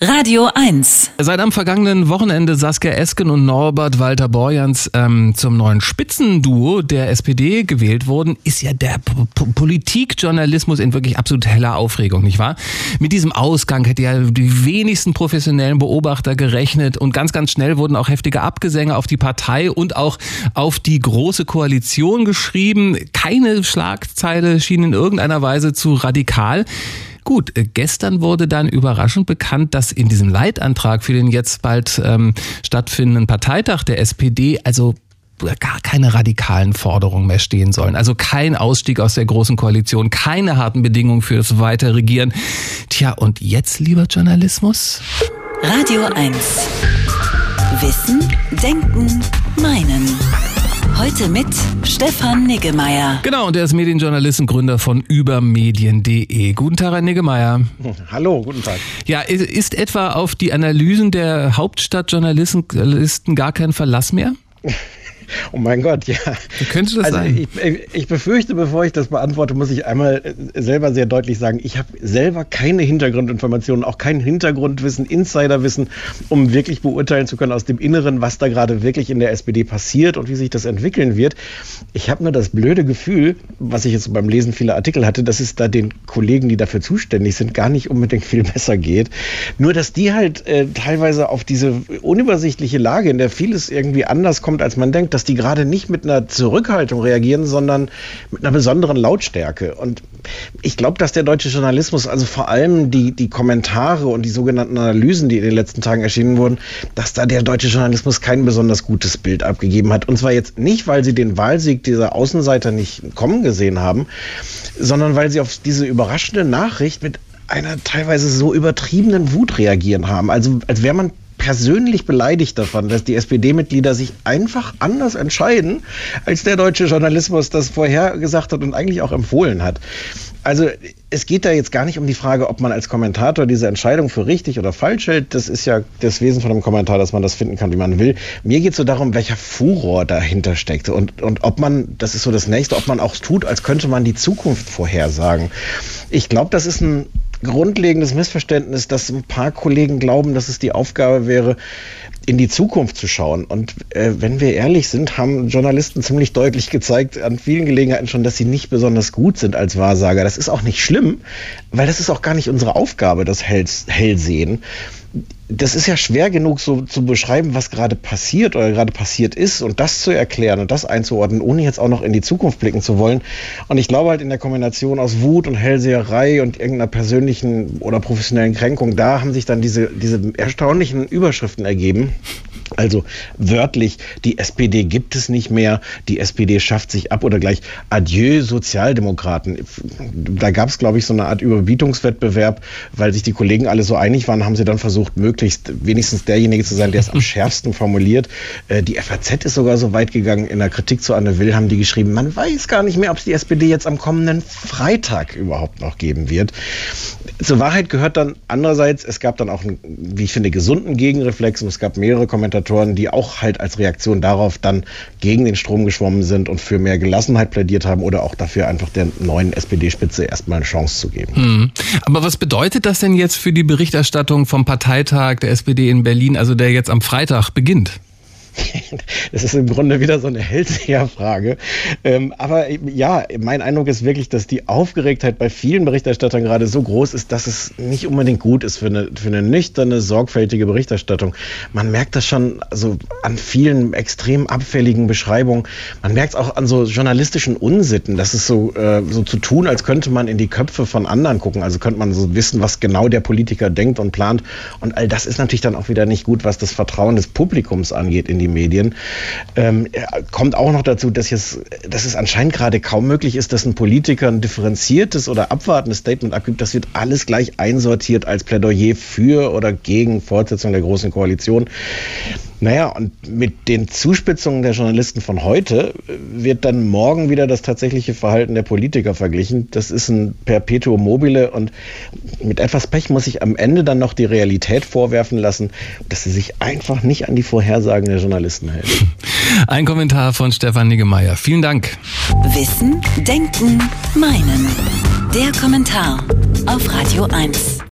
Radio 1. Seit am vergangenen Wochenende Saskia Esken und Norbert Walter-Borjans zum neuen Spitzenduo der SPD gewählt wurden, ist ja der Politikjournalismus in wirklich absolut heller Aufregung, nicht wahr? Mit diesem Ausgang hätte ja die wenigsten professionellen Beobachter gerechnet und ganz, ganz schnell wurden auch heftige Abgesänge auf die Partei und auch auf die Große Koalition geschrieben. Keine Schlagzeile schien in irgendeiner Weise zu radikal. Gut, gestern wurde dann überraschend bekannt, dass in diesem Leitantrag für den jetzt bald stattfindenden Parteitag der SPD also gar keine radikalen Forderungen mehr stehen sollen. Also kein Ausstieg aus der Großen Koalition, keine harten Bedingungen für das Weiterregieren. Tja, und jetzt, lieber Journalismus? Radio 1. Wissen, Denken, Meinen. Heute mit Stefan Niggemeier. Genau, und er ist Medienjournalist und Gründer von übermedien.de. Guten Tag, Herr Niggemeier. Hallo, guten Tag. Ja, ist etwa auf die Analysen der Hauptstadtjournalisten gar kein Verlass mehr? Oh mein Gott, ja. Wie könnte das sein? Ich befürchte, bevor ich das beantworte, muss ich einmal selber sehr deutlich sagen, ich habe selber keine Hintergrundinformationen, auch kein Hintergrundwissen, Insiderwissen, um wirklich beurteilen zu können aus dem Inneren, was da gerade wirklich in der SPD passiert und wie sich das entwickeln wird. Ich habe nur das blöde Gefühl, was ich jetzt beim Lesen vieler Artikel hatte, dass es da den Kollegen, die dafür zuständig sind, gar nicht unbedingt viel besser geht. Nur, dass die halt teilweise auf diese unübersichtliche Lage, in der vieles irgendwie anders kommt, als man denkt, dass die gerade nicht mit einer Zurückhaltung reagieren, sondern mit einer besonderen Lautstärke. Und ich glaube, dass der deutsche Journalismus, also vor allem die Kommentare und die sogenannten Analysen, die in den letzten Tagen erschienen wurden, dass da der deutsche Journalismus kein besonders gutes Bild abgegeben hat. Und zwar jetzt nicht, weil sie den Wahlsieg dieser Außenseiter nicht kommen gesehen haben, sondern weil sie auf diese überraschende Nachricht mit einer teilweise so übertriebenen Wut reagieren haben. Also als wäre man persönlich beleidigt davon, dass die SPD-Mitglieder sich einfach anders entscheiden, als der deutsche Journalismus das vorher gesagt hat und eigentlich auch empfohlen hat. Also es geht da jetzt gar nicht um die Frage, ob man als Kommentator diese Entscheidung für richtig oder falsch hält. Das ist ja das Wesen von einem Kommentar, dass man das finden kann, wie man will. Mir geht es so darum, welcher Furor dahinter steckt und ob man, das ist so das Nächste, ob man auch tut, als könnte man die Zukunft vorhersagen. Ich glaube, das ist ein grundlegendes Missverständnis, dass ein paar Kollegen glauben, dass es die Aufgabe wäre, in die Zukunft zu schauen. Und wenn wir ehrlich sind, haben Journalisten ziemlich deutlich gezeigt, an vielen Gelegenheiten schon, dass sie nicht besonders gut sind als Wahrsager. Das ist auch nicht schlimm, weil das ist auch gar nicht unsere Aufgabe, das Hellsehen. Das ist ja schwer genug, so zu beschreiben, was gerade passiert oder gerade passiert ist und das zu erklären und das einzuordnen, ohne jetzt auch noch in die Zukunft blicken zu wollen. Und ich glaube halt in der Kombination aus Wut und Hellseherei und irgendeiner persönlichen oder professionellen Kränkung, da haben sich dann diese erstaunlichen Überschriften ergeben. Also wörtlich, die SPD gibt es nicht mehr, die SPD schafft sich ab oder gleich Adieu Sozialdemokraten. Da gab es, glaube ich, so eine Art Überbietungswettbewerb, weil sich die Kollegen alle so einig waren, haben sie dann versucht, möglichst wenigstens derjenige zu sein, der es am schärfsten formuliert. Die FAZ ist sogar so weit gegangen, in der Kritik zu Anne Will haben die geschrieben, man weiß gar nicht mehr, ob es die SPD jetzt am kommenden Freitag überhaupt noch geben wird. Zur Wahrheit gehört dann andererseits, es gab dann auch einen, wie ich finde, gesunden Gegenreflex und es gab mehrere Kommentatoren, die auch halt als Reaktion darauf dann gegen den Strom geschwommen sind und für mehr Gelassenheit plädiert haben oder auch dafür einfach der neuen SPD-Spitze erstmal eine Chance zu geben. Aber was bedeutet das denn jetzt für die Berichterstattung vom Parteitag der SPD in Berlin, also der jetzt am Freitag beginnt? Das ist im Grunde wieder so eine Hellseherfrage. Aber ja, mein Eindruck ist wirklich, dass die Aufgeregtheit bei vielen Berichterstattern gerade so groß ist, dass es nicht unbedingt gut ist für eine nüchterne, sorgfältige Berichterstattung. Man merkt das schon also an vielen extrem abfälligen Beschreibungen. Man merkt es auch an so journalistischen Unsitten. Das ist so zu tun, als könnte man in die Köpfe von anderen gucken. Also könnte man so wissen, was genau der Politiker denkt und plant. Und all das ist natürlich dann auch wieder nicht gut, was das Vertrauen des Publikums angeht in die Medien. Kommt auch noch dazu, dass es anscheinend gerade kaum möglich ist, dass ein Politiker ein differenziertes oder abwartendes Statement abgibt. Das wird alles gleich einsortiert als Plädoyer für oder gegen Fortsetzung der Großen Koalition. Naja, und mit den Zuspitzungen der Journalisten von heute wird dann morgen wieder das tatsächliche Verhalten der Politiker verglichen. Das ist ein Perpetuum mobile und mit etwas Pech muss ich am Ende dann noch die Realität vorwerfen lassen, dass sie sich einfach nicht an die Vorhersagen der Journalisten hält. Ein Kommentar von Stefan Niggemeier. Vielen Dank. Wissen, Denken, Meinen. Der Kommentar auf Radio 1.